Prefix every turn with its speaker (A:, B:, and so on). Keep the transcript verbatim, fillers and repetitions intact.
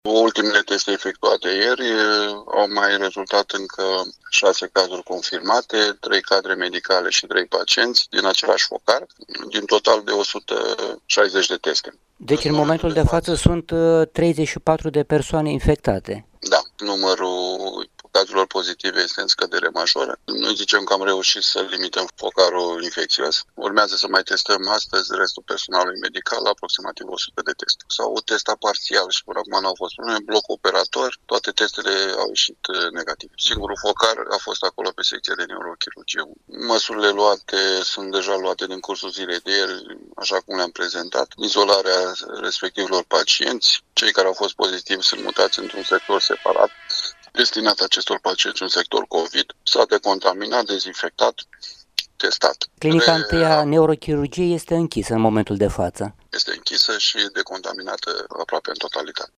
A: Ultimele teste efectuate ieri au mai rezultat încă șase cazuri confirmate, trei cadre medicale și trei pacienți din același focar, din total de o sută șaizeci de teste.
B: Deci în momentul de față sunt treizeci și patru de persoane infectate.
A: Da, numărul cazurilor pozitive este în scădere majoră. Noi zicem că am reușit să limităm focarul infecțios. Urmează să mai testăm astăzi restul personalului medical, aproximativ o sută de teste. S-au testat parțial și până acum n-au fost probleme. Bloc operator, toate testele au ieșit negative. Singurul focar a fost acolo pe secția de neurochirurgie. Măsurile luate sunt deja luate din cursul zilei de ieri, așa cum le-am prezentat. Izolarea respectivilor pacienți. Cei care au fost pozitivi sunt mutați într-un sector separat, destinat acestor pacienți un sector COVID, s-a decontaminat, dezinfectat, testat.
B: Clinica întâi a neurochirurgiei este închisă în momentul de față.
A: Este închisă și decontaminată aproape în totalitate.